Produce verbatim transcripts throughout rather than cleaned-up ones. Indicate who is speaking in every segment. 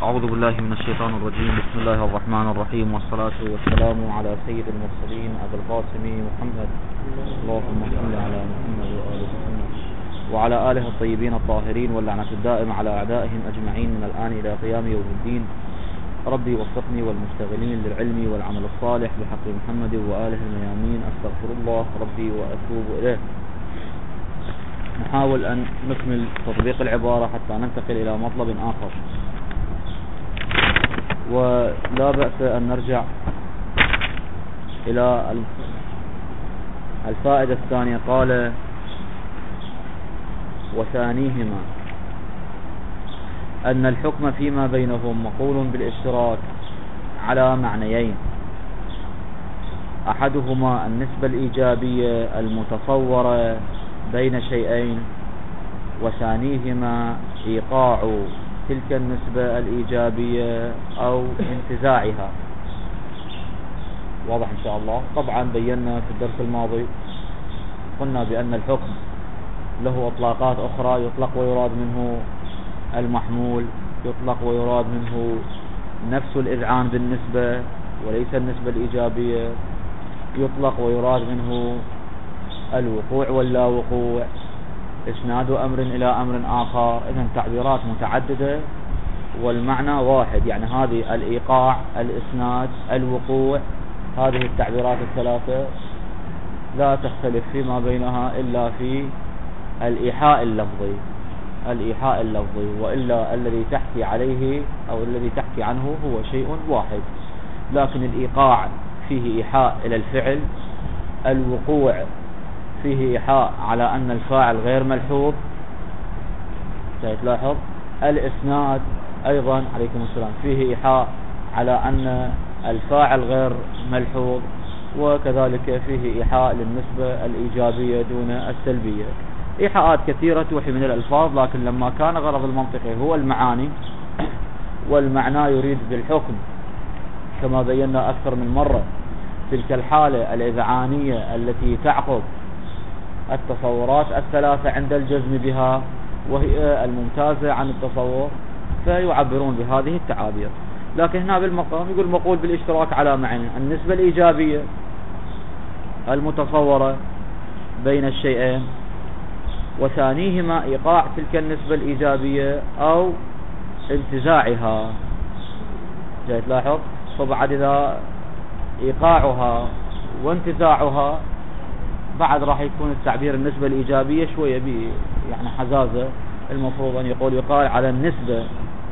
Speaker 1: أعوذ بالله من الشيطان الرجيم. بسم الله الرحمن الرحيم، والصلاة والسلام على سيد المرسلين أبي القاسم محمد. اللهم صل على محمد وآل محمد وعلى آله الطيبين الطاهرين، واللعنة الدائمة على أعدائهم أجمعين من الآن إلى قيام يوم الدين. ربي وفقني والمشتغلين للعلم والعمل الصالح بحق محمد وآله الميامين. أستغفر الله ربي وأتوب إليه. نحاول أن نكمل تطبيق العبارة حتى ننتقل إلى مطلب آخر، ولا بأس أن نرجع إلى الفائدة الثانية. قال: وثانيهما أن الحكم فيما بينهم مقول بالاشتراك على معنيين: أحدهما النسبة الإيجابية المتصورة بين شيئين، وثانيهما إيقاع تلك النسبة الإيجابية أو انتزاعها. واضح إن شاء الله. طبعا بينا في الدرس الماضي، قلنا بأن الحكم له إطلاقات أخرى: يطلق ويراد منه المحمول، يطلق ويراد منه نفس الإذعان بالنسبة وليس النسبة الإيجابية، يطلق ويراد منه الوقوع واللا وقوع، إسناد أمر إلى أمر آخر. إذن تعبيرات متعددة والمعنى واحد، يعني هذه الإيقاع، الإسناد، الوقوع، هذه التعبيرات الثلاثة لا تختلف فيما بينها إلا في الإيحاء اللفظي الإيحاء اللفظي وإلا الذي تحكي عليه أو الذي تحكي عنه هو شيء واحد. لكن الإيقاع فيه إيحاء إلى الفعل، الوقوع فيه إيحاء على أن الفاعل غير ملحوظ، تلاحظ. الإسناد أيضا عليكم السلام فيه إيحاء على أن الفاعل غير ملحوظ، وكذلك فيه إيحاء للنسبة الإيجابية دون السلبية. إيحاءات كثيرة توحي من الألفاظ، لكن لما كان غرض المنطقي هو المعاني، والمعنى يريد بالحكم كما بينا أكثر من مرة تلك الحالة الإذعانية التي تعقب التصورات الثلاثة عند الجزم بها، وهي الممتازة عن التصور، فيعبرون بهذه التعابير. لكن هنا بالمقام يقول مقول بالاشتراك على معنى: النسبة الإيجابية المتصورة بين الشيئين، وثانيهما إيقاع تلك النسبة الإيجابية أو انتزاعها. جاي تلاحظ. فبعد إذا إيقاعها وانتزاعها بعد راح يكون التعبير النسبة الإيجابية شوية بي يعني حزازة. المفروض أن يقول يقال على النسبة،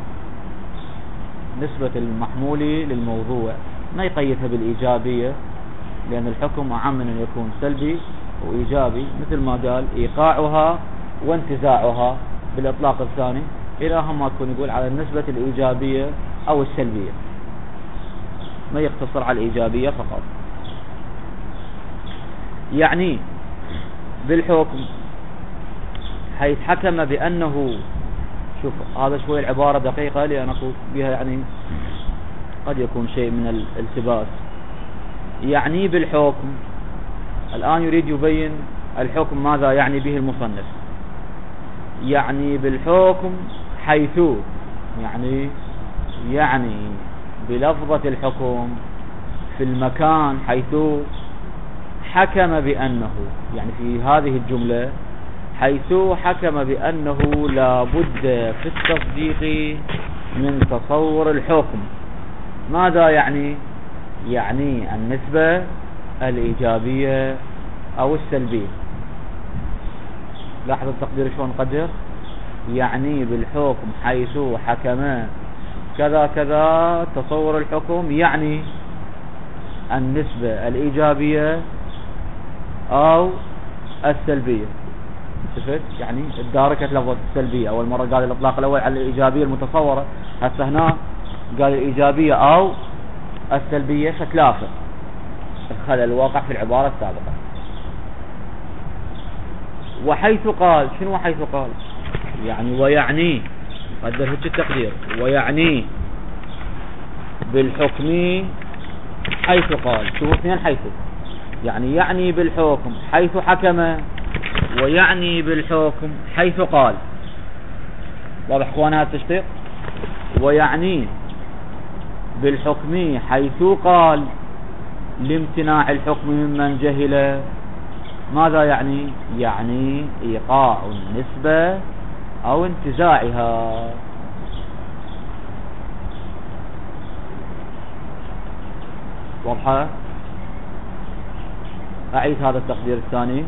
Speaker 1: نسبة المحمول للموضوع، ما يقيدها بالإيجابية، لأن الحكم أعم من أن يكون سلبي وإيجابي، مثل ما قال إيقاعها وانتزاعها بالإطلاق الثاني، إلى هم ما تكون يقول على النسبة الإيجابية أو السلبية، ما يقتصر على الإيجابية فقط. يعني بالحكم حيث حكم بأنه، شوف هذا شوي العبارة دقيقة لأن أقول بها يعني قد يكون شيء من الالتباس. يعني بالحكم، الآن يريد يبين الحكم ماذا يعني به المصنف. يعني بالحكم حيث يعني يعني بلفظة الحكم في المكان حيث حكم بأنه، يعني في هذه الجملة حيث حكم بأنه لا بد في التصديق من تصور الحكم. ماذا يعني؟ يعني النسبة الإيجابية أو السلبية. لاحظ التقدير شلون نقدر. يعني بالحكم حيث حكم كذا كذا تصور الحكم، يعني النسبة الإيجابية أو السلبية. شفت؟ يعني الداركة لفظة السلبية. أول مرة قال الإطلاق الأول على الإيجابية المتصورة، هسه هنا قال الإيجابية أو السلبية، فتلافة خلل الواقع في العبارة السابقة. وحيث قال، شنو حيث قال؟ يعني ويعني، قدر هيك التقدير، ويعني بالحكم حيث قال. شوفوا اثنين حيث، يعني يعني بالحكم حيث حكم، ويعني بالحكم حيث قال. واضح اخوانا هذا التشتيق؟ ويعني بالحكم حيث قال لامتناع الحكم ممن جهل. ماذا يعني؟ يعني إيقاع النسبة أو انتزاعها. واضحة؟ أعيد هذا التقدير الثاني.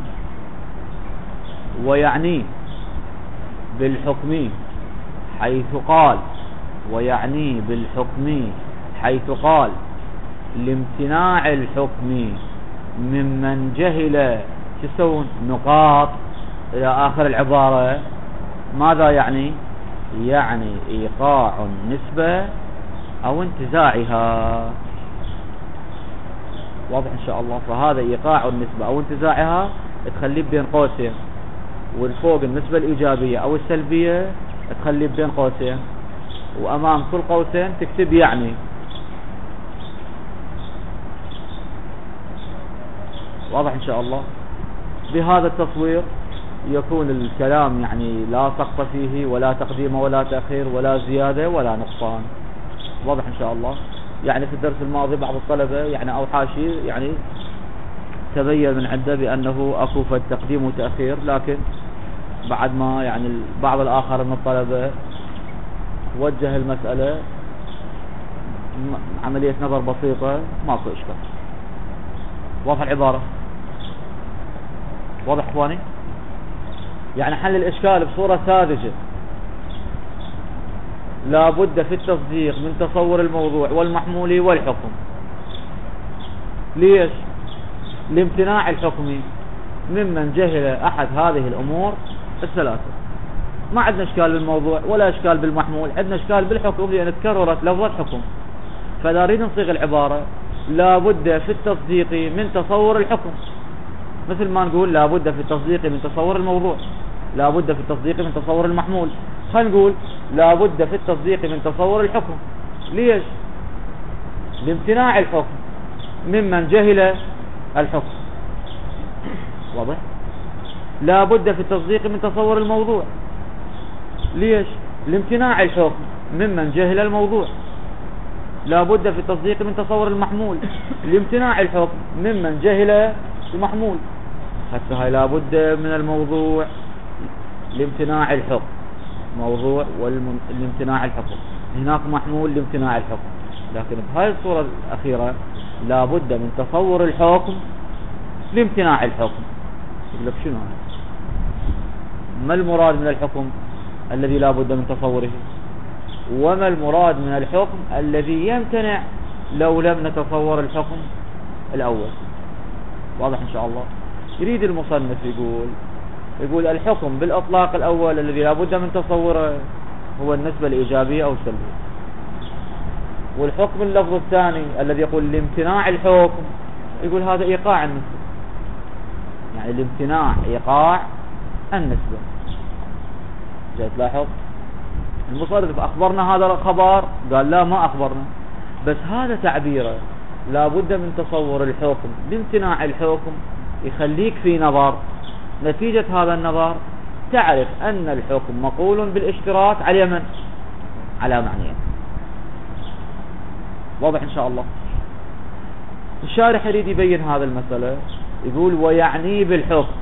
Speaker 1: ويعني بالحكم حيث قال ويعني بالحكم حيث قال لامتناع الحكم ممن جهل تسوون نقاط إلى آخر العبارة. ماذا يعني؟ يعني إيقاع النسبة أو انتزاعها. واضح إن شاء الله. فهذا إيقاع النسبة أو انتزاعها تخليه بين قوسين، والفوق النسبة الإيجابية أو السلبية تخليه بين قوسين، وأمام كل قوسين تكتب يعني. واضح إن شاء الله. بهذا التصوير يكون الكلام يعني لا سقط فيه ولا تقديم ولا تأخير ولا زيادة ولا نقصان. واضح إن شاء الله. يعني في الدرس الماضي بعض الطلبة يعني أو حاشي يعني تبين من عنده بأنه أكو فد تقديم وتأخير، لكن بعد ما يعني بعض الآخر من الطلبة وجه المسألة عملية نظر بسيطة ماكو إشكال. واضح العبارة؟ واضح إخواني؟ يعني حل الإشكال بصورة ساذجة. لا بد في التصديق من تصور الموضوع والمحمول والحكم. ليش؟ لامتناع الحكم ممن جهل أحد هذه الأمور الثلاثة. ما عندنا إشكال بالموضوع ولا إشكال بالمحمول، عندنا إشكال بالحكم لأن تكررت لفظة حكم. فلا نريد نصيغ العبارة لا بد في التصديق من تصور الحكم، مثل ما نقول لا بد في التصديق من تصور الموضوع، لا بد في التصديق من تصور المحمول. خلينا نقول لا بد في التصديق من تصور الحكم. ليش؟ لامتناع الحكم ممن جهل الحكم. واضح؟ لا بد في التصديق من تصور الموضوع. ليش؟ لامتناع الحكم ممن جهل الموضوع. لا بد في التصديق من تصور المحمول لامتناع الحكم ممن جهل المحمول. حتى هاي لا بد من الموضوع لامتناع الحكم، موضوع والامتناع الحكم، هناك محمول لامتناع الحكم. لكن بهاي الصورة الأخيرة لا بد من تصور الحكم لامتناع الحكم. يقول لك شنو هذا؟ ما المراد من الحكم الذي لا بد من تصوره؟ وما المراد من الحكم الذي يمتنع لو لم نتصور الحكم الأول؟ واضح إن شاء الله. يريد المصنف يقول يقول الحكم بالإطلاق الأول الذي لا بد من تصوره هو النسبة الإيجابية أو السلبية، والحكم اللفظ الثاني الذي يقول لامتناع الحكم يقول هذا إيقاع النسبة، يعني الامتناع إيقاع النسبة. جاي تلاحظ المصنف أخبرنا هذا الخبر؟ قال لا ما أخبرنا، بس هذا تعبيره لا بد من تصور الحكم لامتناع الحكم يخليك في نظر. نتيجة هذا النظر تعرف أن الحكم مقول بالاشتراك على من؟ على معنيين. واضح إن شاء الله. الشارح يريد يبين هذا المسألة، يقول ويعني بالحكم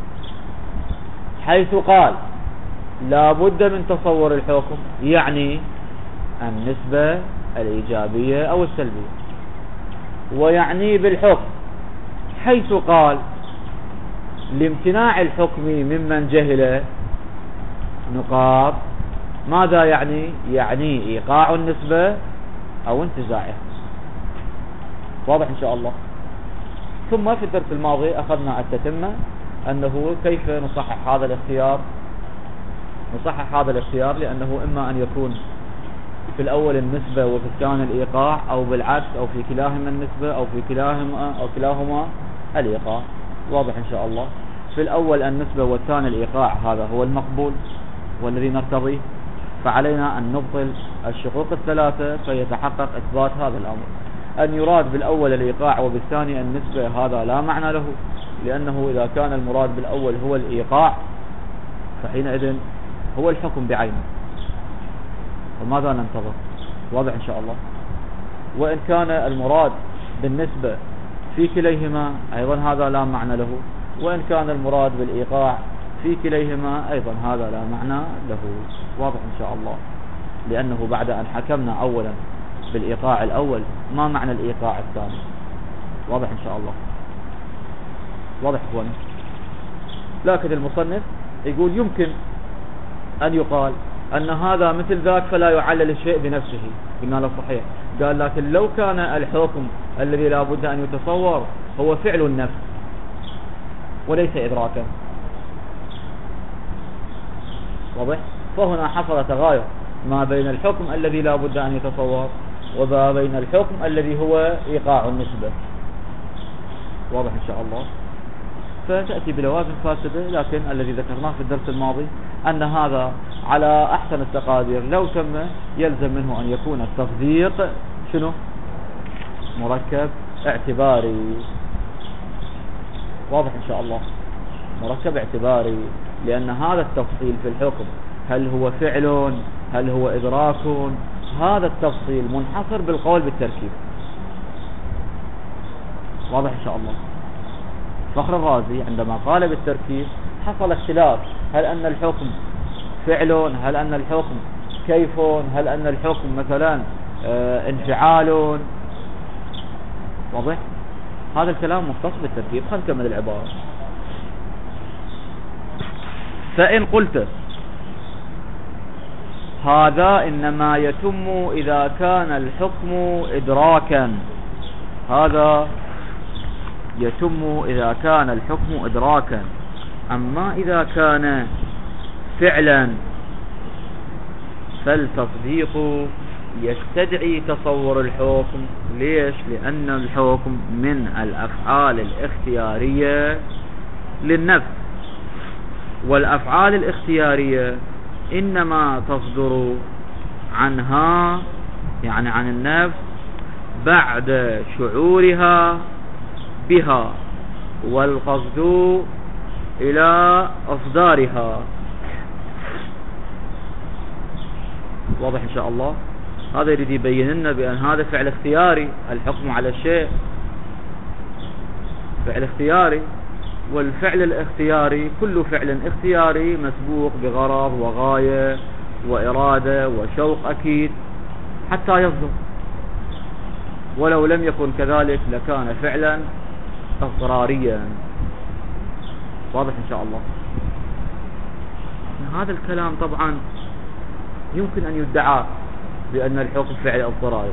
Speaker 1: حيث قال لا بد من تصور الحكم، يعني النسبة الإيجابية أو السلبية. ويعني بالحكم حيث قال لامتناع الحكم ممن جهل نقاط. ماذا يعني؟ يعني إيقاع النسبة أو انتزاعها. واضح إن شاء الله. ثم في الدرس الماضي أخذنا التتمة، أنه كيف نصحح هذا الاختيار. نصحح هذا الاختيار لأنه إما أن يكون في الأول النسبة وفي الثاني الإيقاع، أو بالعكس، أو في كلاهما النسبة أو في كلاهما أو كلاهما الإيقاع. واضح إن شاء الله. في الأول النسبة والثاني الإيقاع هذا هو المقبول والذي نرتضيه، فعلينا أن نبطل الشقوق الثلاثة فيتحقق إثبات هذا الأمر. أن يراد بالأول الإيقاع وبالثاني النسبة هذا لا معنى له، لأنه إذا كان المراد بالأول هو الإيقاع فحينئذ هو الحكم بعينه. وماذا ننتظر؟ واضح إن شاء الله. وإن كان المراد بالنسبة في كليهما أيضا هذا لا معنى له، وإن كان المراد بالإيقاع في كليهما أيضا هذا لا معنى له. واضح إن شاء الله. لأنه بعد أن حكمنا أولا بالإيقاع الأول ما معنى الإيقاع الثاني؟ واضح إن شاء الله. واضح إخواني. لكن المصنف يقول يمكن أن يقال أن هذا مثل ذاك فلا يعلل الشيء بنفسه. قلنا له صحيح. قال لكن لو كان الحكم الذي لا بد أن يتصور هو فعل النفس وليس إدراكا، واضح؟ فهنا حصل تغاير ما بين الحكم الذي لا بد أن يتصور وما بين الحكم الذي هو إيقاع النسبة. واضح إن شاء الله. فتأتي بلوازم فاسدة، لكن الذي ذكرناه في الدرس الماضي أن هذا على أحسن التقادير لو تم يلزم منه أن يكون التصديق شنو؟ مركب اعتباري. واضح إن شاء الله. مركب اعتباري، لأن هذا التفصيل في الحكم هل هو فعل هل هو إدراك، هذا التفصيل منحصر بالقول بالتركيب. واضح إن شاء الله. فخر الرازي عندما قال بالتركيب حصل اختلاف، هل أن الحكم فعل، هل أن الحكم كيف، هل أن الحكم مثلا اه انفعال. واضح؟ هذا الكلام مختص بالتركيب. خلينا نكمل العبارة. فإن قلت هذا إنما يتم إذا كان الحكم إدراكا، هذا يتم إذا كان الحكم إدراكا، أما إذا كان فعلا فالتصديق يستدعي تصور الحكم. ليش؟ لأن الحكم من الأفعال الاختيارية للنفس، والأفعال الاختيارية إنما تصدر عنها يعني عن النفس بعد شعورها بها والقصد إلى إصدارها. واضح إن شاء الله. هذا يريد يبين لنا بأن هذا فعل اختياري، الحكم على الشيء فعل اختياري، والفعل الاختياري كل فعل اختياري مسبوق بغرض وغاية وإرادة وشوق أكيد حتى يصدر، ولو لم يكن كذلك لكان فعلا اضطراريا. واضح إن شاء الله. هذا الكلام طبعا يمكن أن يدعى بأن الحكم فعل اضطراري.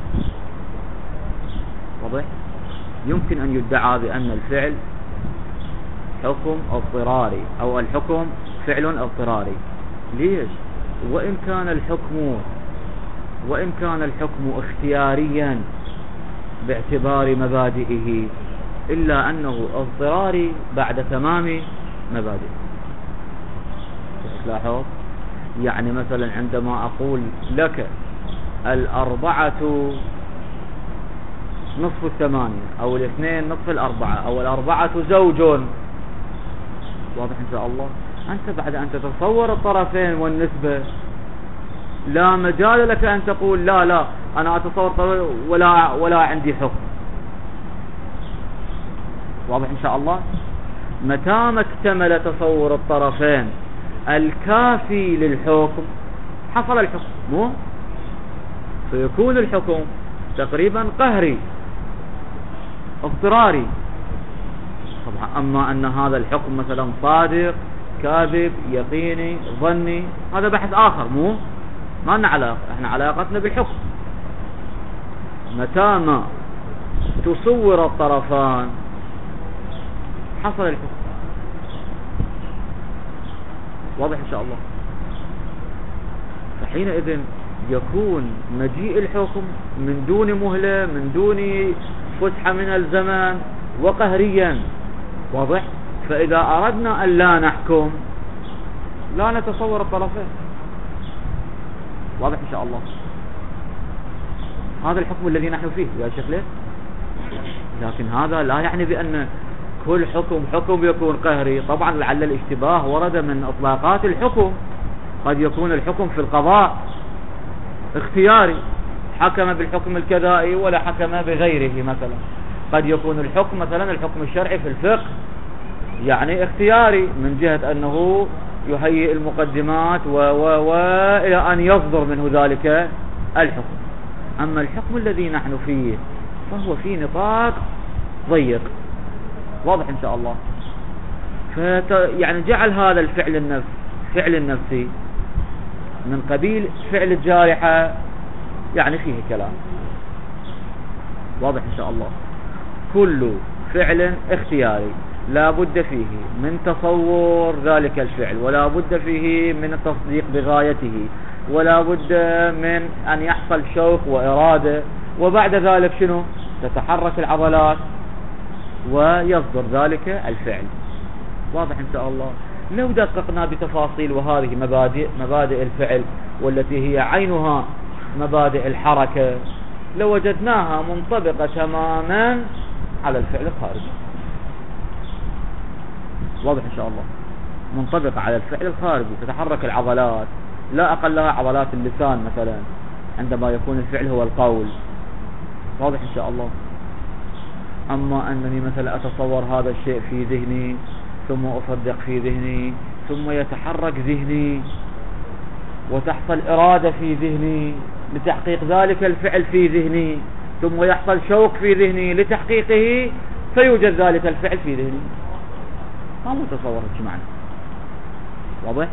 Speaker 1: واضح؟ يمكن أن يدعى بأن الفعل حكم اضطراري أو الحكم فعل اضطراري. ليش؟ وإن كان الحكم وإن كان الحكم اختياريا باعتبار مبادئه، إلا أنه اضطراري بعد تمام مبادئه. تلاحظ؟ يعني مثلا عندما أقول لك الأربعة نصف الثمانية أو الاثنين نصف الأربعة أو الأربعة زوج، واضح إن شاء الله، أنت بعد أن تتصور الطرفين والنسبة لا مجال لك أن تقول لا لا أنا أتصور ولا ولا عندي حكم. واضح إن شاء الله. متى ما اكتمل تصور الطرفين الكافي للحكم حصل الحكم، مو فيكون الحكم تقريبا قهري اضطراري. طبعا أما أن هذا الحكم مثلا صادق كاذب يقيني ظني هذا بحث آخر، مو ما لنا علاقة، احنا علاقتنا بالحكم. متى ما تصور الطرفان حصل الحكم. واضح إن شاء الله. فحينئذ يكون مجيء الحكم من دون مهلة من دون فسحة من الزمان وقهريا. واضح. فإذا أردنا أن لا نحكم لا نتصور الطرفين. واضح إن شاء الله. هذا الحكم الذي نحن فيه يا شيخ ليه؟ لكن هذا لا يعني بأن كل حكم حكم يكون قهري. طبعا لعل الاشتباه ورد من اطلاقات الحكم، قد يكون الحكم في القضاء اختياري، حكم بالحكم الكذائي ولا حكم بغيره. مثلا قد يكون الحكم مثلا الحكم الشرعي في الفقه يعني اختياري من جهة أنه يهيئ المقدمات و و و إلى أن يصدر منه ذلك الحكم. أما الحكم الذي نحن فيه فهو في نطاق ضيق، واضح إن شاء الله. فت يعني جعل هذا الفعل النفس فعل النفسي من قبيل فعل الجارحة، يعني فيه كلام، واضح إن شاء الله. كل فعل اختياري لا بد فيه من تصور ذلك الفعل، ولا بد فيه من التصديق بغايته، ولا بد من أن يحصل شوق وإرادة، وبعد ذلك شنو؟ تتحرك العضلات ويصدر ذلك الفعل، واضح إن شاء الله. لو دققنا بتفاصيل، وهذه مبادئ مبادئ الفعل والتي هي عينها مبادئ الحركة، لوجدناها منطبقة تماما على الفعل الخارجي، واضح إن شاء الله. منطبقة على الفعل الخارجي، تتحرك العضلات، لا أقلها عضلات اللسان مثلا عندما يكون الفعل هو القول، واضح إن شاء الله. أما أنني مثلا أتصور هذا الشيء في ذهني، ثم أصدق في ذهني، ثم يتحرك ذهني، وتحصل إرادة في ذهني لتحقيق ذلك الفعل في ذهني، ثم يحصل شوق في ذهني لتحقيقه، فيوجد ذلك الفعل في ذهني. ما متصور شو معنى، واضح؟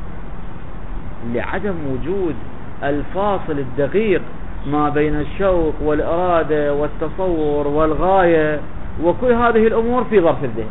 Speaker 1: لعدم وجود الفاصل الدقيق ما بين الشوق والإرادة والتصور والغاية وكل هذه الأمور في ظرف الذهن،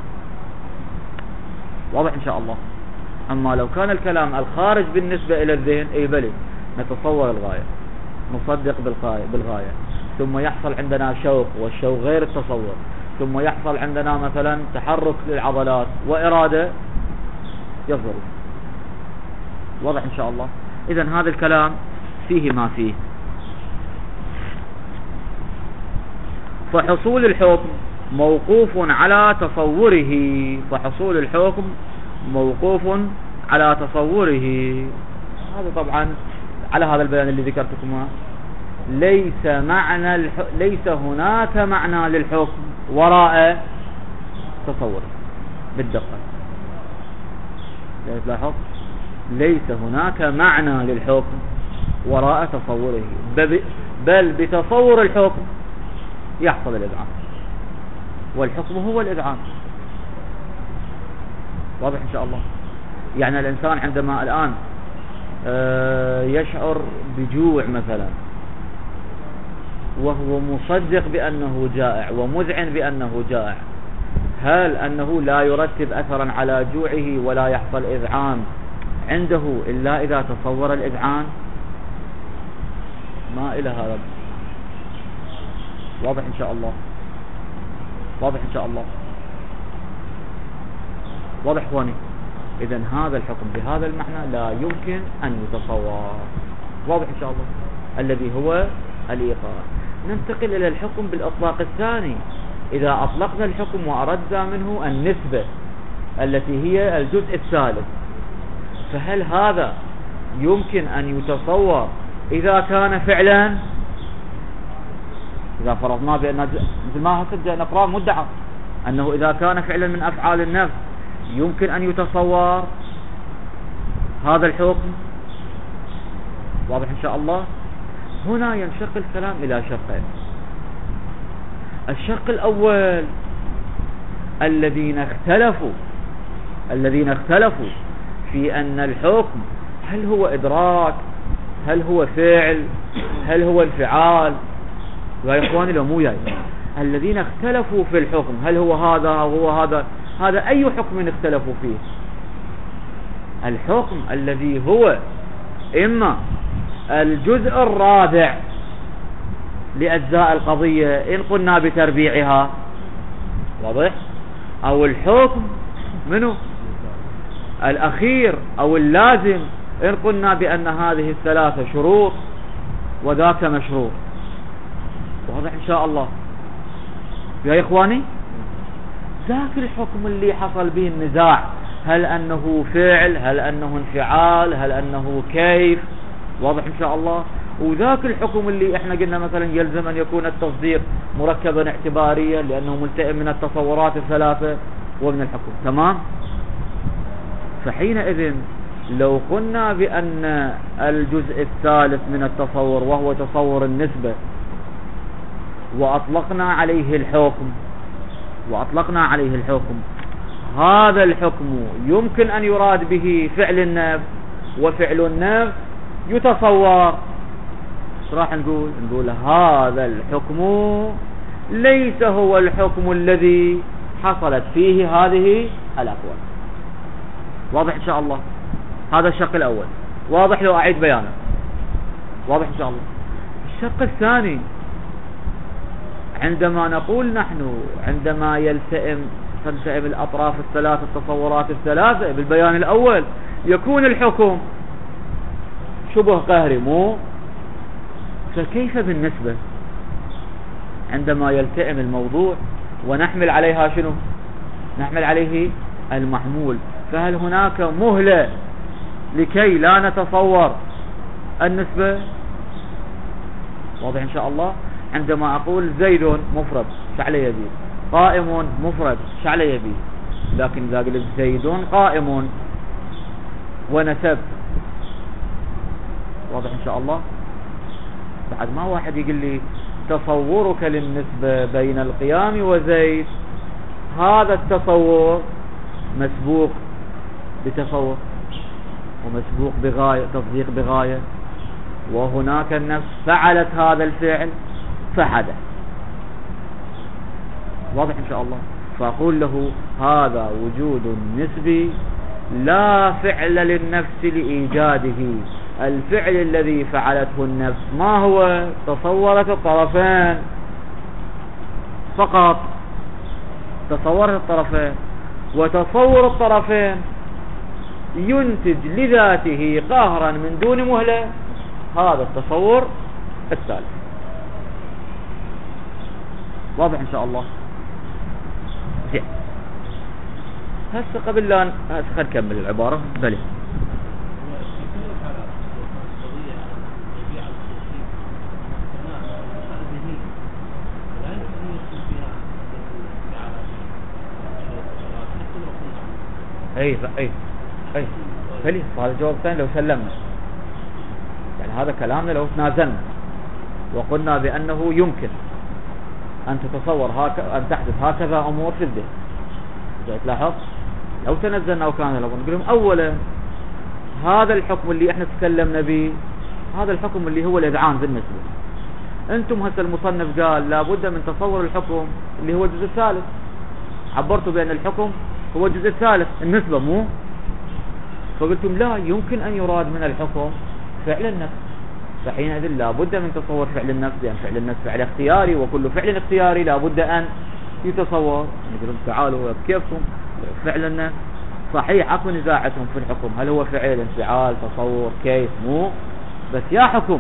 Speaker 1: واضح إن شاء الله. أما لو كان الكلام الخارج بالنسبة إلى الذهن، أي بلي نتصور الغاية، نصدق بالغاية، ثم يحصل عندنا شوق، والشوق غير التصور، ثم يحصل عندنا مثلا تحرك للعضلات وإرادة، يظهر، واضح إن شاء الله. إذن هذا الكلام فيه ما فيه. فحصول الحكم موقوف على تصوره، فحصول الحكم موقوف على تصوره. هذا طبعا على هذا البيان اللي ذكرتكم، ليس معنى الح... ليس هناك معنى للحكم وراء تصوره بالدقة. لاحظ، ليس هناك معنى للحكم وراء تصوره، بل بتصور الحكم يحصل الإذعان، والحكم هو الإذعان، واضح إن شاء الله. يعني الإنسان عندما الآن يشعر بجوع مثلا، وهو مصدق بأنه جائع ومذعن بأنه جائع، هل أنه لا يرتب أثرا على جوعه ولا يحصل إذعان عنده إلا إذا تصور الإذعان؟ ما إلى هذا، واضح إن شاء الله، واضح إن شاء الله، واضح إخواني. إذن هذا الحكم بهذا المعنى لا يمكن أن يتصور، واضح إن شاء الله، الذي هو الإيقاع. ننتقل إلى الحكم بالإطلاق الثاني. إذا أطلقنا الحكم وأردنا منه النسبة التي هي الجزء الثالث، فهل هذا يمكن أن يتصور إذا كان فعلا؟ إذا فرضنا بأن مثل ما هسه نقرأ مدعى أنه إذا كان فعلا من أفعال النفس يمكن أن يتصور هذا الحكم، واضح إن شاء الله. هنا ينشق الكلام إلى شقين. الشق الأول الذين اختلفوا الذين اختلفوا في أن الحكم هل هو إدراك، هل هو فعل، هل هو انفعال. يا إخواني لو مو جاي، الذين اختلفوا في الحكم هل هو هذا أو هو هذا، هذا أي حكم اختلفوا فيه؟ الحكم الذي هو إما الجزء الرابع لأجزاء القضية إن قلنا بتربيعها، واضح، أو الحكم منه الأخير أو اللازم إن قلنا بأن هذه الثلاثة شروط وذاك مشروط، واضح إن شاء الله يا إخواني. ذاك الحكم اللي حصل به النزاع، هل أنه فعل، هل أنه انفعال، هل أنه كيف، واضح إن شاء الله. وذاك الحكم اللي احنا قلنا مثلا يلزم ان يكون التصديق مركبا اعتباريا لانه ملتئم من التصورات الثلاثة ومن الحكم. تمام. فحينئذ لو قلنا بأن الجزء الثالث من التصور وهو تصور النسبة وأطلقنا عليه الحكم وأطلقنا عليه الحكم هذا الحكم يمكن أن يراد به فعل النفس، وفعل النفس يتصور. راح نقول نقول هذا الحكم ليس هو الحكم الذي حصلت فيه هذه الأقوال. واضح إن شاء الله؟ هذا الشق الأول. واضح لو أعيد بيانه؟ واضح إن شاء الله. الشق الثاني، عندما نقول نحن عندما يلتئم تلتئم الأطراف الثلاث التصورات الثلاثة بالبيان الأول يكون الحكم شبه قهري، مو؟ فكيف بالنسبة عندما يلتئم الموضوع ونحمل عليها شنو؟ نحمل عليه المحمول. فهل هناك مهلة لكي لا نتصور النسبة؟ واضح إن شاء الله. عندما أقول زيد مفرد شعلي يبي، قائم مفرد شعلي يبي، لكن إذا قلت زيد قائم ونسب، واضح إن شاء الله. بعد ما واحد يقول لي تصورك للنسبة بين القيام وزيد، هذا التصور مسبوق بتصور ومسبوق بغاية، تصديق بغاية، وهناك النفس فعلت هذا الفعل فحدث. واضح إن شاء الله. فأقول له هذا وجود نسبي لا فعل للنفس لإيجاده. الفعل الذي فعلته النفس ما هو؟ تصورت الطرفين فقط، تصورت الطرفين، وتصور الطرفين ينتج لذاته قهرا من دون مهلة هذا التصور الثالث. واضح إن شاء الله. زين. هسه قبل لا هسه خلينا نكمل العبارة. بلي اي اي اي بلي هذا الجواب الثاني لو سلمنا، يعني هذا كلامنا لو تنازلنا وقلنا بأنه يمكن أن تتصور هكذا، أن تحدث هكذا أمور في الذهن. تلاحظ لو تنزلنا وكان لو نقول لهم أولا هذا الحكم اللي احنا تكلمنا به، هذا الحكم اللي هو الإذعان بالنسبة، أنتم هسه المصنف قال لابد من تصور الحكم اللي هو الجزء الثالث، عبرتوا بأن الحكم هو الجزء الثالث النسبة، مو؟ فقلتم لا يمكن أن يراد من الحكم فعل النفس، فحينئذ لابد من تصور فعل النفس، لأن فعل النفس فعل اختياري، وكل فعل اختياري لابد أن يتصور. نقول تعالوا بكيفكم فعل النفس صحيح، اكو نزاعتهم في الحكم هل هو فعل انفعال تصور كيف، مو بس يا حكم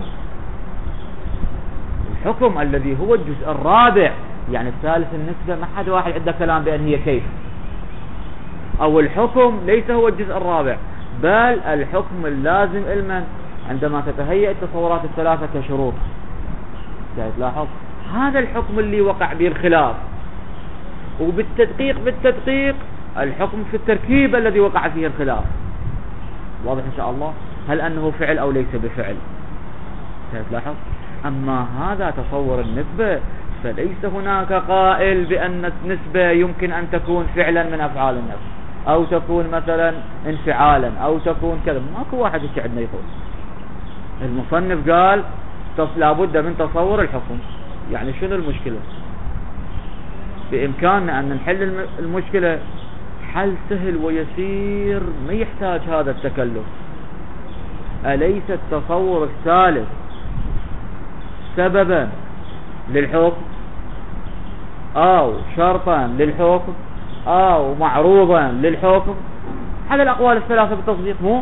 Speaker 1: الحكم الذي هو الجزء الرابع، يعني الثالث النسبة ما حد واحد عنده كلام بأن هي كيف، أو الحكم ليس هو الجزء الرابع، بل الحكم اللازم علما عندما تتهيأ التصورات الثلاثة كشروط. تلاحظ هذا الحكم اللي وقع به الخلاف، وبالتدقيق بالتدقيق الحكم في التركيب الذي وقع فيه الخلاف. واضح إن شاء الله. هل أنه فعل أو ليس بفعل؟ تلاحظ. أما هذا تصور النسبة فليس هناك قائل بأن النسبة يمكن أن تكون فعلا من أفعال النفس، أو تكون مثلا انفعالا، أو تكون كذا. ماكو واحد يساعدنا يقول. المصنف قال لابد من تصور الحكم. يعني شنو المشكلة؟ بإمكاننا أن نحل المشكلة حل سهل ويسير، ما يحتاج هذا التكلف. أليس التصور الثالث سببا للحكم، أو شرطا للحكم، أو معروضا للحكم؟ هذه الأقوال الثلاثة بالتصديق، مو؟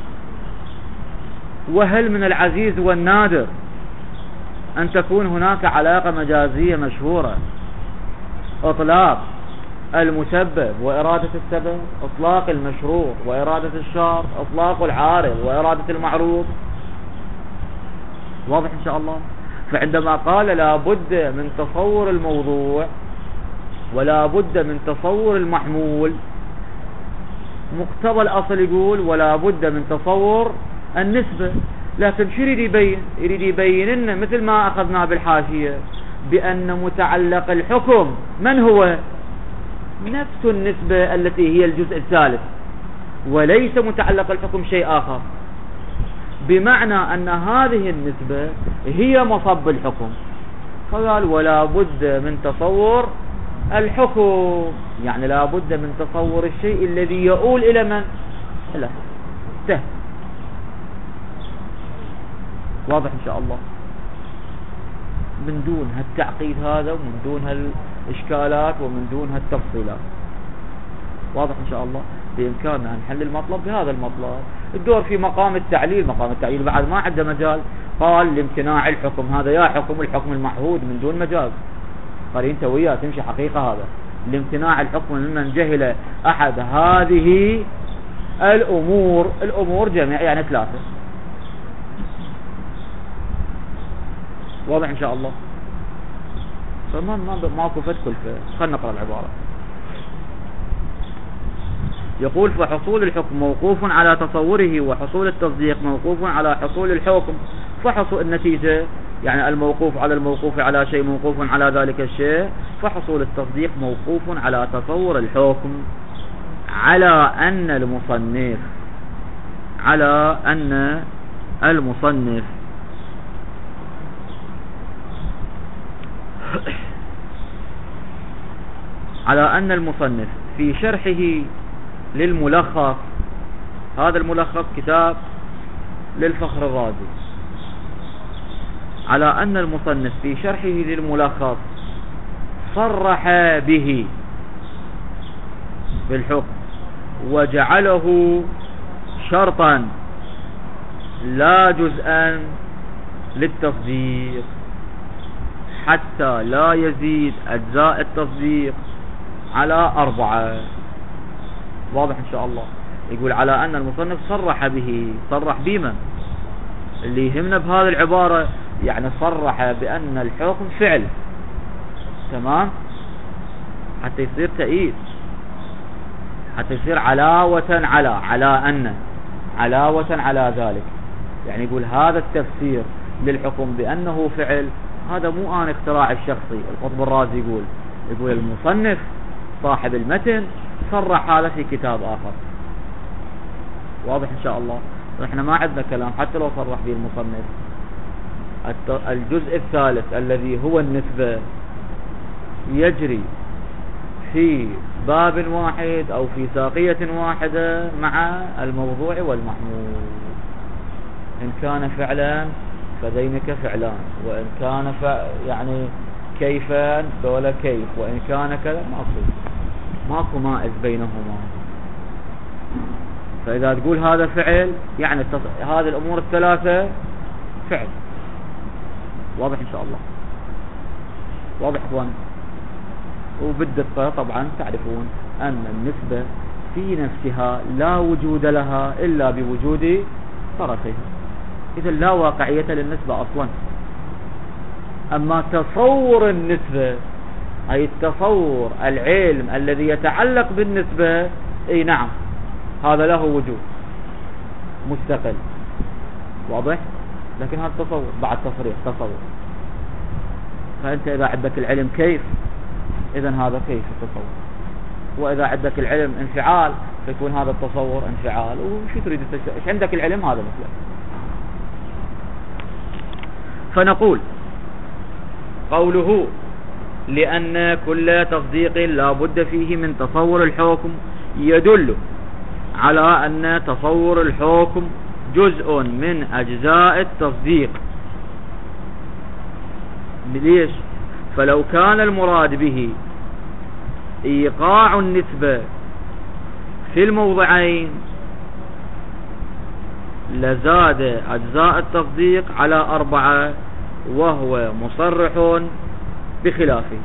Speaker 1: وهل من العزيز والنادر أن تكون هناك علاقة مجازية مشهورة، إطلاق المسبب وإرادة السبب، إطلاق المشروع وإرادة الشرط، إطلاق العارض وإرادة المعروض؟ واضح إن شاء الله. فعندما قال لا بد من تصور الموضوع ولا بد من تصور المحمول، مقتضى الأصل يقول ولا بد من تصور النسبة. لكن شو يريد يبين؟ يريد يبين إن مثل ما أخذنا بالحاشية بأن متعلق الحكم من هو؟ نفس النسبة التي هي الجزء الثالث، وليس متعلق الحكم شيء آخر، بمعنى أن هذه النسبة هي مصب الحكم. فقال ولا بد من تصور الحكم، يعني لا بد من تصور الشيء الذي يؤول إلى من؟ إلى ته. واضح إن شاء الله. من دون هالتعقيد هذا ومن دون هالإشكالات ومن دون هالتفصيلات. واضح إن شاء الله. بإمكاننا أن نحل المطلب بهذا المطلب. الدور في مقام التعليل، مقام التعليل بعد ما عنده مجال. قال لامتناع الحكم، هذا يا حكم الحكم المعهود من دون مجاز. قال انت وياه تمشي حقيقة هذا لامتناع الحكم ممن جهل أحد هذه الأمور. الأمور جميع يعني ثلاثة. واضح إن شاء الله. فما ما ماكو فد كلفة. خلنا نقرأ العبارة. يقول فحصول الحكم موقوف على تصوره وحصول التصديق موقوف على حصول الحكم. فحصول النتيجة يعني الموقوف على الموقوف على شيء موقوف على ذلك الشيء. فحصول التصديق موقوف على تصور الحكم، على أن المصنف على أن المصنف على أن المصنف في شرحه للملخص، هذا الملخص كتاب للفخر الرازي، على أن المصنف في شرحه للملخص صرح به بالحكم وجعله شرطا لا جزءا للتصديق حتى لا يزيد أجزاء التصديق على أربعة. واضح إن شاء الله. يقول على أن المصنف صرح به. صرح بما اللي يهمنا بهذه العبارة، يعني صرح بأن الحكم فعل، تمام، حتى يصير تأييد، حتى يصير علاوة على على أن علاوة على ذلك. يعني يقول هذا التفسير للحكم بأنه فعل هذا مو آن اختراع الشخصي. القطب الرازي يقول يقول المصنف صاحب المتن صرح هذا في كتاب آخر. واضح إن شاء الله. احنا ما عندنا كلام حتى لو صرح به المصنف. الجزء الثالث الذي هو النسبة يجري في باب واحد أو في ساقية واحدة مع الموضوع والمحمول. إن كان فعلا فذينك فعلان، وإن كان ف... يعني كيفا دولة كيف، وإن كان كذا ماكو ماكو مائز بينهما. فإذا تقول هذا فعل يعني التص... هذه الأمور الثلاثة فعل. واضح إن شاء الله. واضح إخوان. وبالدقة طبعا تعرفون أن النسبة في نفسها لا وجود لها إلا بوجود طرفها، إذا لا واقعية للنسبة أصلا. أما تصور النسبة أي التصور العلم الذي يتعلق بالنسبة، أي نعم هذا له وجود مستقل. واضح. لكن هذا تصور بعد تصريح تصور. فأنت إذا عندك العلم كيف، إذن هذا كيف التصور. وإذا عندك العلم انفعال فيكون هذا التصور انفعال. وشو تريد ايش عندك العلم هذا مثله. فنقول قوله لأن كل تصديق لا بد فيه من تصور الحكم يدل على أن تصور الحكم جزء من أجزاء التصديق. ليش؟ فلو كان المراد به إيقاع النسبة في الموضعين لزاد أجزاء التصديق على أربعة، وهو مصرح بخلافه.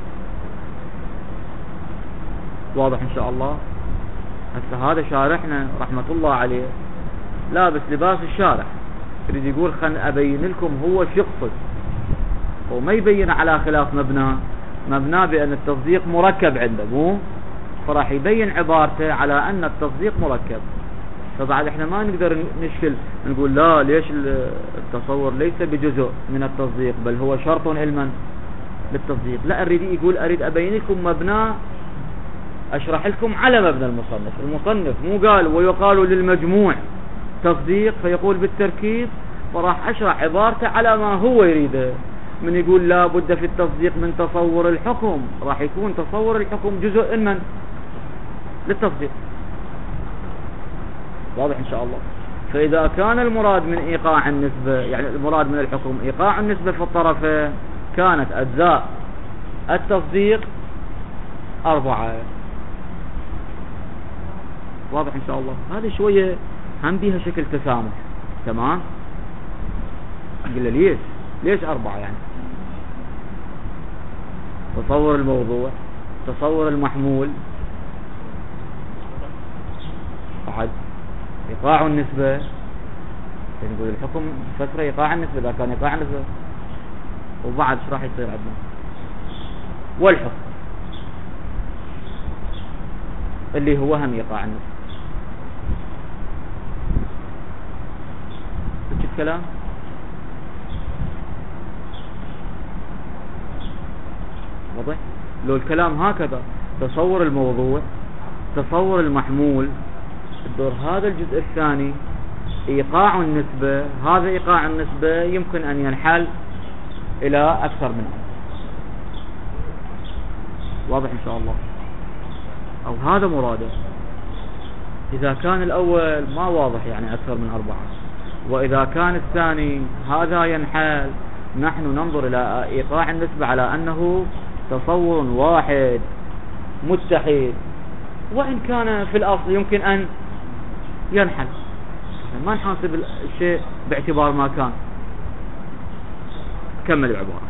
Speaker 1: واضح إن شاء الله. هسه هذا شارحنا رحمة الله عليه لابس لباس الشارح، يريد يقول خل أبين لكم هو شو يقصد، وما يبين على خلاف مبنى مبنى بأن التصديق مركب عنده مو، فراح يبين عبارته على أن التصديق مركب. فبعد احنا ما نقدر نشكل نقول لا ليش التصور ليس بجزء من التصديق بل هو شرط علما للتصديق. لا، أريد يقول أريد أبين لكم مبنى، أشرح لكم على مبنى المصنف. المصنف مو قال ويقال للمجموع تصديق فيقول بالتركيب، فراح أشرح عبارته على ما هو يريده. من يقول لا بد في التصديق من تصور الحكم، راح يكون تصور الحكم جزء من للتصديق. واضح إن شاء الله. فإذا كان المراد من إيقاع النسبة، يعني المراد من الحكم إيقاع النسبة في الطرفين، كانت أجزاء التصديق أربعة. واضح إن شاء الله. هذه شوية هم بيها شكل تسامح. تمام. قل ليش ليش أربعة؟ يعني تصور الموضوع، تصور المحمول، أحد إيقاع النسبة. يعني نقول الحكم فترة إيقاع النسبة إذا كان إيقاع النسبة، وبعد ايش راح يصير عندنا؟ والحكم اللي هو هم إيقاع النسبة. شفت الكلام؟ واضح؟ لو الكلام هكذا، تصور الموضوع، تصور المحمول، الدور هذا الجزء الثاني إيقاع النسبة. هذا إيقاع النسبة يمكن أن ينحل إلى أكثر من أمر. واضح إن شاء الله. أو هذا مراده. إذا كان الأول ما واضح يعني أكثر من أربعة، وإذا كان الثاني هذا ينحل، نحن ننظر إلى إيقاع النسبة على أنه تصور واحد متحد، وإن كان في الأصل يمكن أن ينحل. ما نحاسب الشيء باعتبار ما كان. كمل العبارة.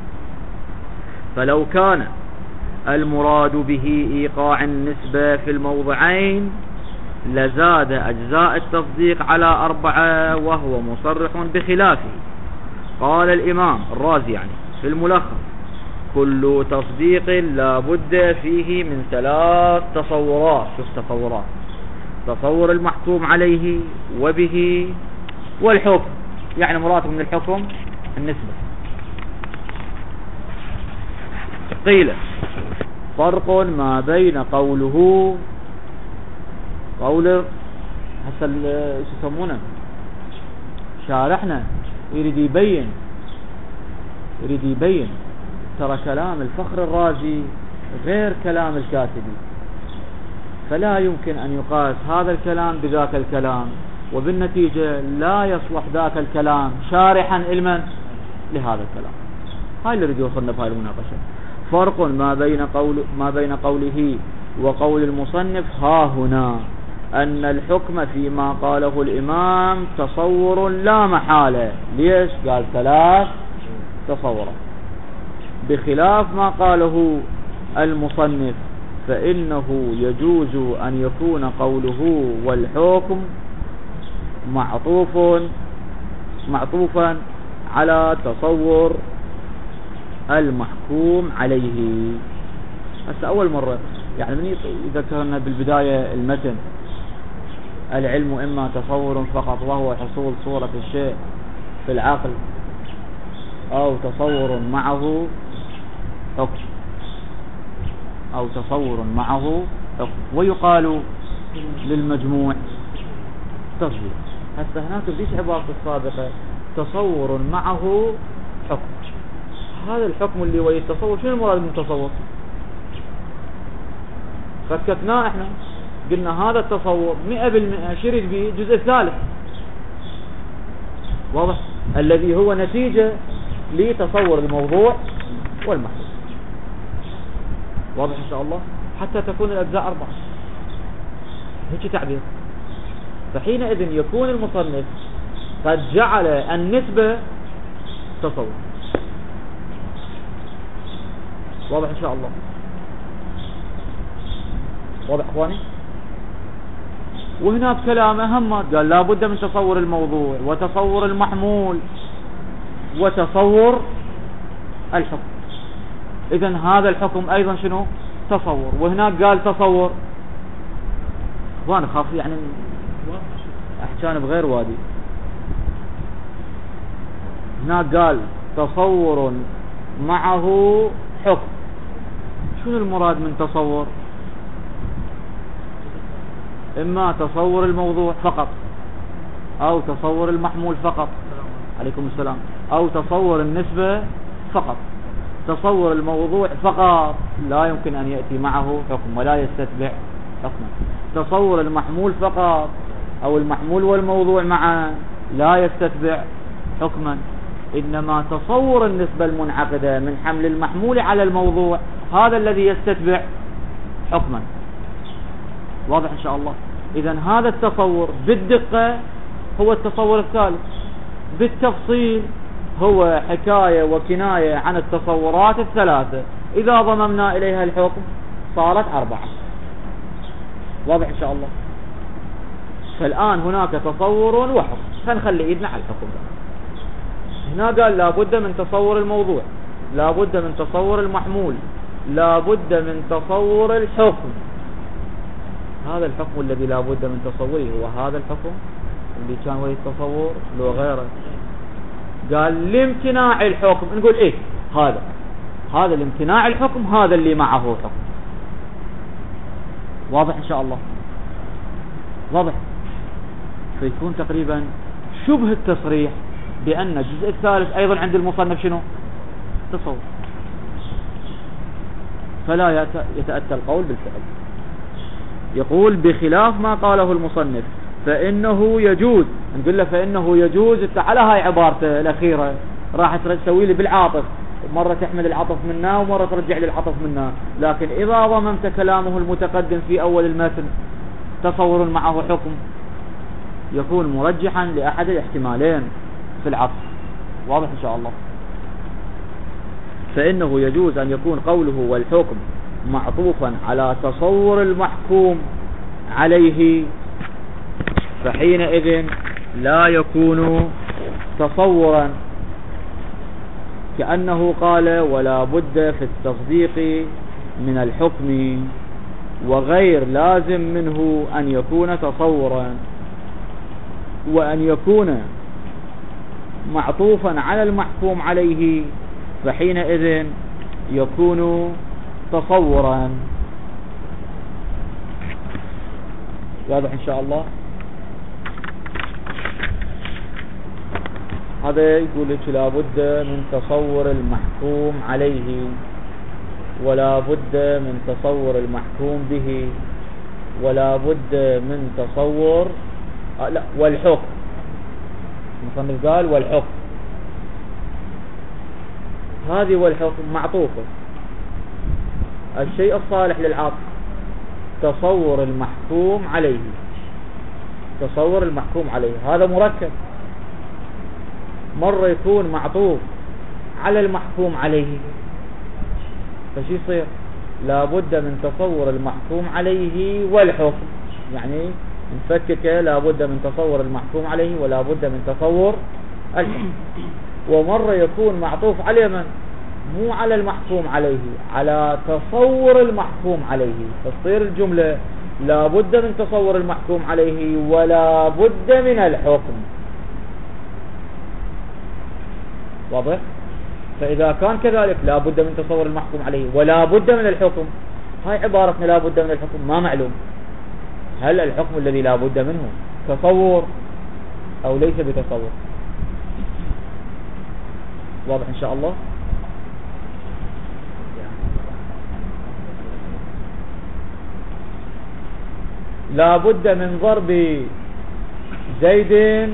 Speaker 1: فلو كان المراد به إيقاع النسبة في الموضعين لزاد أجزاء التصديق على أربعة وهو مصرح بخلافه. قال الإمام الرازي يعني في الملخص: كل تصديق لا بد فيه من ثلاث تصورات. شوف تصورات: تصور المحكوم عليه وبه والحكم. يعني مراده من الحكم النسبة. قيل: فرق ما بين قوله قول هسه ايش يسمونه شارحنا يريد يبين يريد يبين ترى كلام الفخر الرازي غير كلام الكاتبي، فلا يمكن أن يقاس هذا الكلام بذاك الكلام، وبالنتيجة لا يصلح ذاك الكلام شارحا علما لهذا الكلام. هاي اللي يريد يوصلنا بهاي المناقشة. فرق ما بين قول ما بين قوله وقول المصنف ها هنا أن الحكم فيما قاله الإمام تصور لا محالة. ليش؟ قال ثلاث تصورات، بخلاف ما قاله المصنف فإنه يجوز أن يكون قوله والحكم معطوف معطوفا على تصور المحكوم عليه. هسه أول مرة يعني من ذكرنا بالبداية المتن: العلم إما تصور فقط وهو حصول صورة الشيء في العقل، أو تصور معه حكم أو تصور معه حكم، ويقال للمجموع تصديق. هسه هناك بديش عبارة السابقة تصور معه حكم. هذا الحكم اللي هو التصور شنو المراد من التصور؟ فككناه احنا قلنا هذا التصور مئة بالمئة شرد به الجزء الثالث، واضح، الذي هو نتيجة لتصور الموضوع والمحدود. واضح ان شاء الله، حتى تكون الاجزاء اربعة. هيك تعبير. فحينئذ يكون المصنف قد جعل النسبة تصور. واضح ان شاء الله. واضح اخواني؟ وهناك كلام أهمات، قال لا بد من تصور الموضوع وتصور المحمول وتصور الحكم. إذن هذا الحكم أيضا شنو؟ تصور. وهناك قال تصور، وانا خاف يعني احجان بغير وادي. هناك قال تصور معه حكم. شنو المراد من تصور؟ اما تصور الموضوع فقط، او تصور المحمول فقط، عليكم السلام، او تصور النسبة فقط. تصور الموضوع فقط لا يمكن ان يأتي معه حكم ولا يستتبع حكما. تصور المحمول فقط او المحمول والموضوع معا لا يستتبع حكما. انما تصور النسبة المنعقدة من حمل المحمول على الموضوع هذا الذي يستتبع حكما. واضح ان شاء الله؟ اذا هذا التصور بالدقة هو التصور الثالث، بالتفصيل هو حكاية وكناية عن التصورات الثلاثة. اذا ضممنا اليها الحكم صارت اربعة. واضح ان شاء الله؟ فالان هناك تصور وحكم، فنخلي ايدنا على الحكم. هنا قال لا بد من تصور الموضوع، لا بد من تصور المحمول، لا بد من تصور الحكم. هذا الحكم الذي لا بد من تصوره هو هذا الحكم اللي كان ولي التصور لو غيره. قال لامتناع الحكم، نقول ايه هذا هذا الامتناع الحكم هذا اللي معه حكم. واضح ان شاء الله؟ واضح. فيكون تقريبا شبه التصريح بأن الجزء الثالث أيضا عند المصنف شنو؟ تصور. فلا يتأتى القول بالفعل. يقول بخلاف ما قاله المصنف فإنه يجوز. نقول له فإنه يجوز، على هاي عبارته الأخيرة راح تسوي لي بالعاطف، مرة تحمل العطف منا ومرة ترجع لي العطف منا. لكن إذا ضممت كلامه المتقدم في أول المتن تصور معه حكم يكون مرجحا لأحد الاحتمالين في العطف. واضح إن شاء الله؟ فإنه يجوز أن يكون قوله والحكم معطوفا على تصور المحكوم عليه، فحينئذ لا يكون تصورا، كأنه قال ولا بد في التصديق من الحكم، وغير لازم منه أن يكون تصورا. وأن يكون معطوفا على المحكوم عليه فحينئذ يكون تصورا. واضح إن شاء الله؟ هذا يقول لك لا بد من تصور المحكوم عليه، ولا بد من تصور المحكوم به، ولا بد من تصور آه لا والحكم. المصنف قال والحكم، هذه والحكم معطوفة. الشيء الصالح للعطف تصور المحكوم عليه، تصور المحكوم عليه هذا مركب، مرة يكون معطوف على المحكوم عليه، فشي يصير لا بد من تصور المحكوم عليه والحكم، يعني نفكك لا بد من تصور المحكوم عليه ولا بد من تصور الحكم. ومرة يكون معطوف على من؟ مو على المحكوم عليه، على تصور المحكوم عليه، تصير الجملة لا بد من تصور المحكوم عليه ولا بد من الحكم. واضح؟ فإذا كان كذلك لا بد من تصور المحكوم عليه ولا بد من الحكم، هاي عبارتنا لا بد من الحكم ما معلوم هل الحكم الذي لا بد منه تصور أو ليس بتصور. واضح إن شاء الله؟ لا بد من ضرب زيد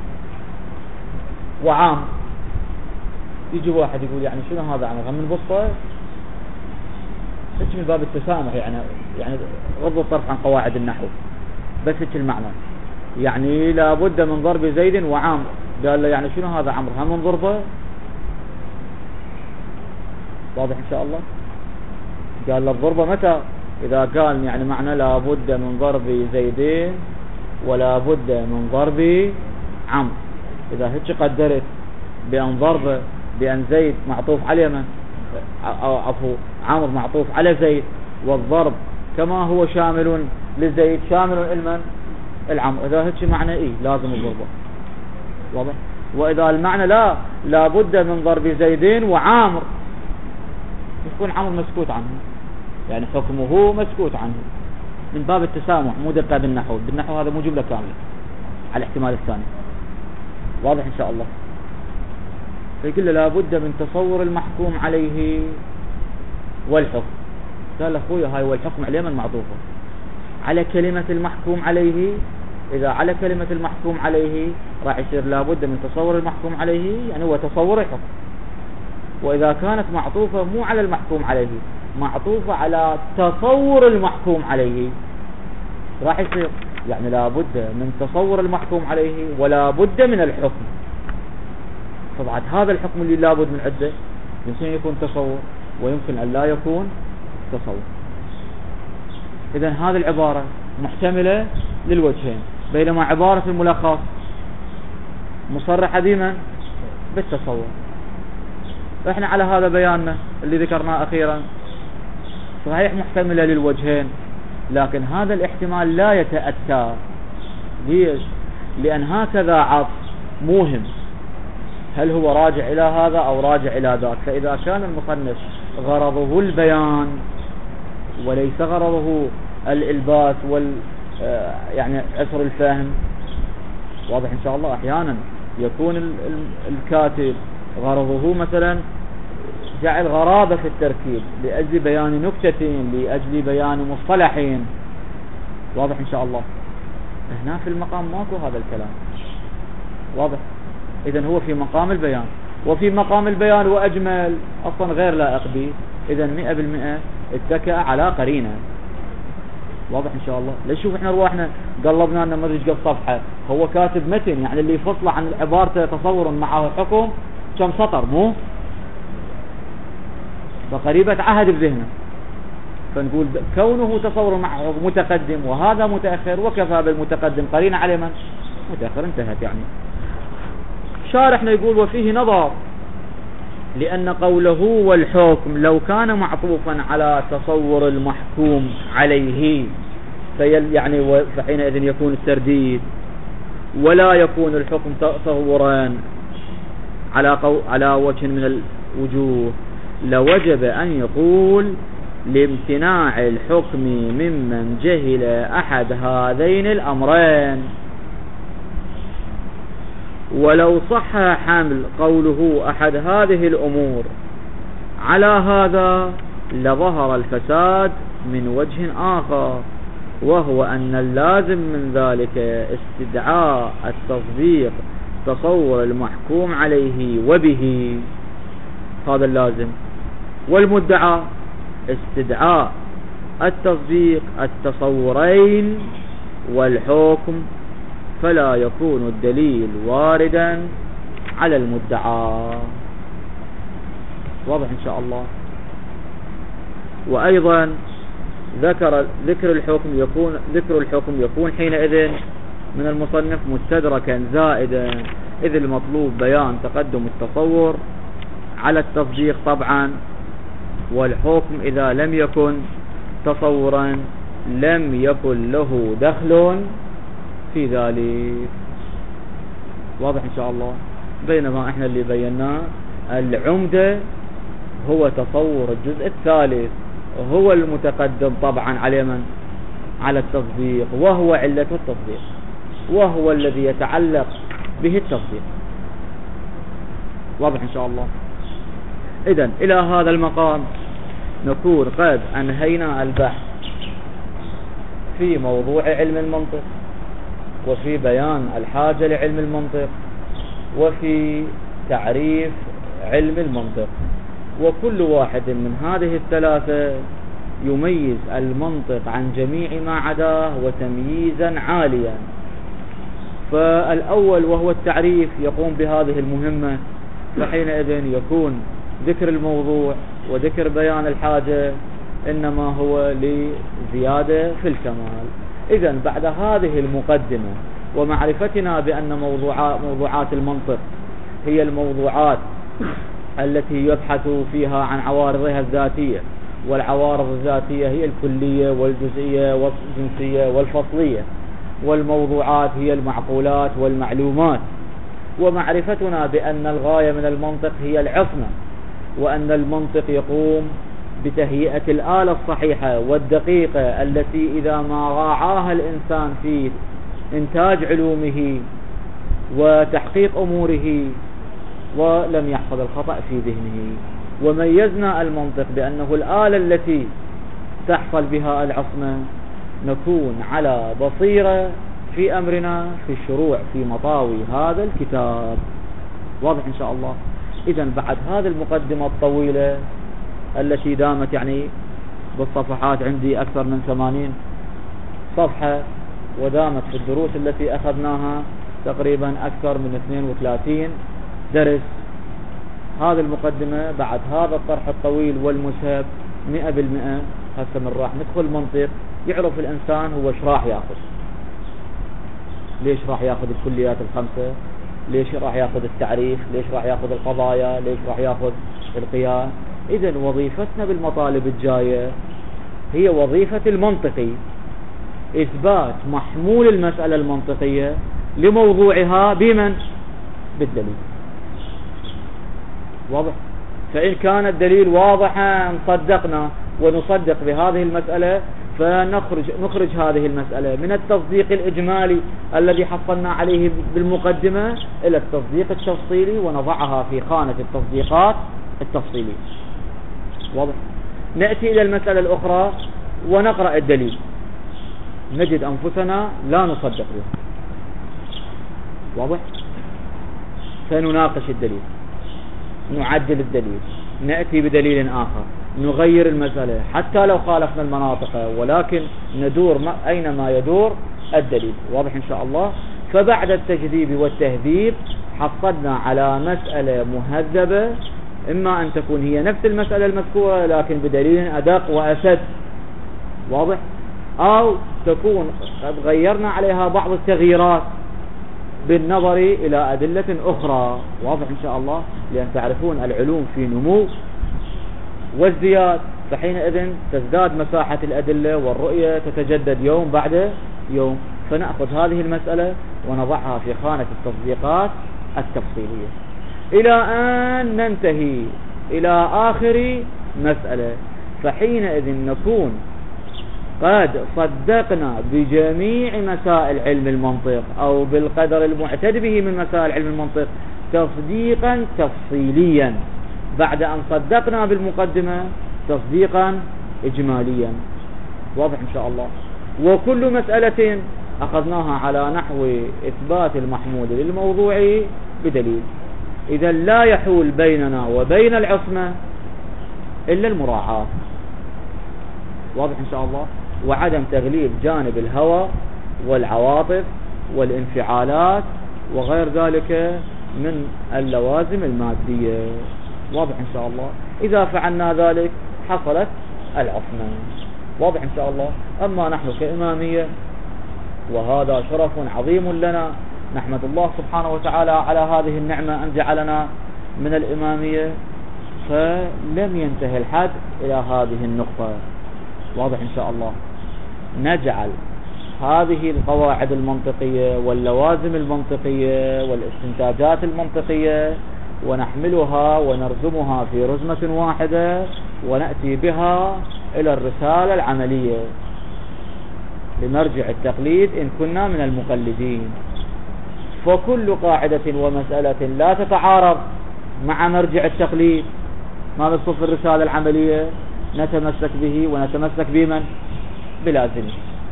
Speaker 1: وعام. يجي واحد يقول يعني شنو هذا عمر من بسطة هيك من باب التسامح، يعني يعني غض الطرف عن قواعد النحو، بس هيك المعنى، يعني لا بد من ضرب زيد وعام. قال له يعني شنو هذا عمر هم من ضربه؟ واضح ان شاء الله؟ قال له الضربه متى؟ اذا قال يعني معنى لا بد من ضرب زيدين ولا بد من ضرب عمرو. إذا هيك قدرت بأن ضرب بأن زيد معطوف على من أو عفو عمرو معطوف على زيد، والضرب كما هو شامل لزيد شامل لمن؟ العمرو. إذا هيك معنى إيه لازم الضربة، واضح؟ وإذا المعنى لا لا بد من ضرب زيدين وعامر، يكون عمرو مسكوت عنه، يعني حكمه مسكوت عنه من باب التسامح، مو دقة بالنحو. بالنحو هذا مو جملة كاملة على الاحتمال الثاني، واضح إن شاء الله. فيقول له لا بد من تصور المحكوم عليه والحكم. قال أخويا هاي والحكم عليه من معطوفة على كلمة المحكوم عليه. إذا على كلمة المحكوم عليه راح يصير لا بد من تصور المحكوم عليه، يعني هو تصور الحكم. وإذا كانت معطوفة مو على المحكوم عليه، معطوفة على تصور المحكوم عليه، راح يصير يعني لا بد من تصور المحكوم عليه ولا بد من الحكم. طبعا هذا الحكم اللي لا بد من عده يمكن يكون تصور ويمكن أن لا يكون تصور. إذن هذه العبارة محتملة للوجهين، بينما عبارة الملخص مصرحة بما بالتصور. فإحنا على هذا بياننا اللي ذكرناه أخيرا صحيح محتملة للوجهين، لكن هذا الاحتمال لا يتأتى. ليش؟ لأن هكذا عطف موهم، هل هو راجع إلى هذا أو راجع إلى ذاك. فإذا كان المصنف غرضه البيان وليس غرضه الإلباس وال يعني عسر الفهم، واضح إن شاء الله. أحيانا يكون الكاتب غرضه مثلا جعل غرابة في التركيب لأجل بيان نكتتين، لأجل بيان مصطلحين، واضح إن شاء الله. هنا في المقام ماكو هذا الكلام، واضح. إذن هو في مقام البيان، وفي مقام البيان وأجمل أصلا غير لائق به. إذن مئة بالمئة اتكأ على قرينة، واضح إن شاء الله. ليش شوف إحنا رواحنا قلبنا لنا مرج قبل صفحة، هو كاتب متن يعني اللي يفصل عن عبارته تصور معه حكم كم سطر، مو فقريبة عهد بذهنه. فنقول كونه تصور معه متقدم وهذا متأخر، وكفى بالمتقدم قرينة على من متأخر، انتهت. يعني شارحنا يقول وفيه نظر، لأن قوله والحكم لو كان معطوفا على تصور المحكوم عليه فيل يعني فحينئذ يكون الترديد، ولا يكون الحكم تصورا على قو على وجه من الوجوه، لوجب أن يقول لامتناع الحكم ممن جهل أحد هذين الأمرين. ولو صح حمل قوله أحد هذه الأمور على هذا لظهر الفساد من وجه آخر، وهو أن اللازم من ذلك استدعاء التصديق تصور المحكوم عليه وبه، هذا اللازم، والمدعى استدعاء التصديق التصورين والحكم، فلا يكون الدليل واردا على المدعى، واضح إن شاء الله. وأيضا ذكر ذكر الحكم يكون ذكر الحكم يكون حينئذ من المصنف مستدركا زائدا، إذ المطلوب بيان تقدم التصور على التصديق طبعا، والحكم إذا لم يكن تصورا لم يكن له دخل في ذلك، واضح إن شاء الله. بينما احنا اللي بيناه العمدة هو تصور الجزء الثالث، هو المتقدم طبعا على من؟ على التصديق، وهو علة التصديق، وهو الذي يتعلق به التصديق، واضح إن شاء الله. إذن إلى هذا المقام نكون قد أنهينا البحث في موضوع علم المنطق، وفي بيان الحاجة لعلم المنطق، وفي تعريف علم المنطق. وكل واحد من هذه الثلاثة يميز المنطق عن جميع ما عداه وتمييزا عاليا. فالأول وهو التعريف يقوم بهذه المهمة، فحينئذ يكون ذكر الموضوع وذكر بيان الحاجة إنما هو لزيادة في الكمال. إذن بعد هذه المقدمة ومعرفتنا بأن موضوعات, موضوعات المنطق هي الموضوعات التي يبحث فيها عن عوارضها الذاتية، والعوارض الذاتية هي الكلية والجزئية والجنسية والفصلية، والموضوعات هي المعقولات والمعلومات. ومعرفتنا بأن الغاية من المنطق هي العصمة، وأن المنطق يقوم بتهيئة الآلة الصحيحة والدقيقة التي إذا ما راعاها الإنسان في إنتاج علومه وتحقيق أموره ولم يحفظ الخطأ في ذهنه. وميزنا المنطق بأنه الآلة التي تحصل بها العصمة، نكون على بصيرة في أمرنا في الشروع في مطاوي هذا الكتاب. واضح إن شاء الله. إذن بعد هذه المقدمة الطويلة التي دامت يعني بالصفحات عندي أكثر من ثمانين صفحة، ودامت في الدروس التي أخذناها تقريبا أكثر من اثنين وثلاثين درس، هذه المقدمة بعد هذا الطرح الطويل والمسهب مئة بالمئة. هسه من راح ندخل منطق يعرف الإنسان هو ايش راح ياخذ، ليش راح ياخذ الكليات الخمسة، ليش راح ياخذ التعريف، ليش راح ياخذ القضايا، ليش راح ياخذ القياس. إذن وظيفتنا بالمطالب الجاية هي وظيفة المنطقي، إثبات محمول المسألة المنطقية لموضوعها بمن؟ بالدليل. واضح؟ فإن كان الدليل واضحا صدقنا ونصدق بهذه المسألة، فنخرج نخرج هذه المسألة من التصديق الإجمالي الذي حصلنا عليه بالمقدمة إلى التصديق التفصيلي، ونضعها في خانة التصديقات التفصيلية. واضح؟ نأتي إلى المسألة الأخرى ونقرأ الدليل، نجد أنفسنا لا نصدق به. واضح؟ سنناقش الدليل، نعدل الدليل، نأتي بدليل آخر، نغير المسألة حتى لو خالفنا المناطق، ولكن ندور أينما يدور الدليل. واضح إن شاء الله. فبعد التجذيب والتهذيب حصلنا على مسألة مهذبة، إما أن تكون هي نفس المسألة المذكورة لكن بدليل أدق وأسد. واضح؟ أو تكون قد غيرنا عليها بعض التغييرات بالنظر إلى أدلة أخرى. واضح إن شاء الله. لأن تعرفون العلوم في نمو وازدياد، فحينئذ تزداد مساحة الأدلة والرؤية تتجدد يوم بعد يوم. فنأخذ هذه المسألة ونضعها في خانة التصديقات التفصيلية إلى أن ننتهي إلى آخر مسألة، فحينئذ نكون قد صدقنا بجميع مسائل علم المنطق أو بالقدر المعتد به من مسائل علم المنطق تصديقا تفصيليا، بعد أن صدقنا بالمقدمة تصديقا إجماليا. واضح إن شاء الله. وكل مسألة أخذناها على نحو إثبات المحمول للموضوع بدليل. إذا لا يحول بيننا وبين العصمة إلا المراعاة. واضح إن شاء الله. وعدم تغليب جانب الهوى والعواطف والانفعالات وغير ذلك من اللوازم المادية. واضح إن شاء الله. إذا فعلنا ذلك حصلت العصمة. واضح إن شاء الله. أما نحن كإمامية، وهذا شرف عظيم لنا، نحمد الله سبحانه وتعالى على هذه النعمة أن جعلنا من الإمامية، فلم ينتهي الحد إلى هذه النقطة. واضح إن شاء الله. نجعل هذه القواعد المنطقية واللوازم المنطقية والاستنتاجات المنطقية ونحملها ونرزمها في رزمة واحدة ونأتي بها إلى الرسالة العملية لمرجع التقليد إن كنا من المقلدين. فكل قاعدة ومسألة لا تتعارض مع مرجع التقليد ما بصف الرسالة العملية نتمسك به ونتمسك بمن؟ بلازمه.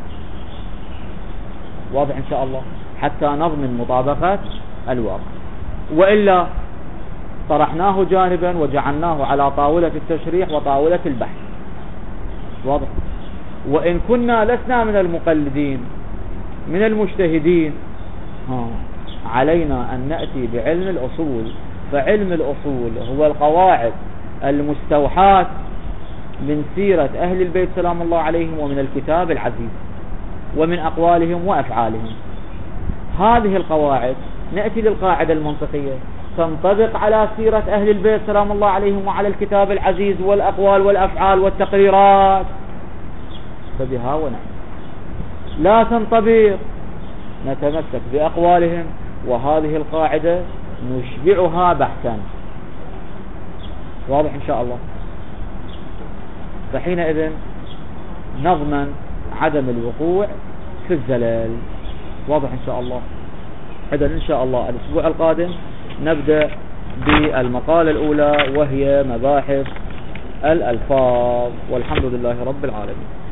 Speaker 1: واضح إن شاء الله. حتى نضمن مطابقة الواقع، وإلا طرحناه جانبا وجعلناه على طاولة التشريح وطاولة البحث. واضح. وإن كنا لسنا من المقلدين من المجتهدين، ها علينا أن نأتي بعلم الأصول. فعلم الأصول هو القواعد المستوحاة من سيرة أهل البيت سلام الله عليهم ومن الكتاب العزيز. ومن أقوالهم وأفعالهم. هذه القواعد نأتي للقاعدة المنطقية تنطبق على سيرة أهل البيت سلام الله عليهم وعلى الكتاب العزيز والأقوال والأفعال والتقريرات، فبها ونعم. لا تنطبق نتمسك بأقوالهم، وهذه القاعدة نشبعها بحثا. واضح إن شاء الله؟ فحينئذ نضمن عدم الوقوع في الزلال. واضح إن شاء الله؟ إذن إن شاء الله الأسبوع القادم نبدأ بالمقالة الأولى وهي مباحث الألفاظ، والحمد لله رب العالمين.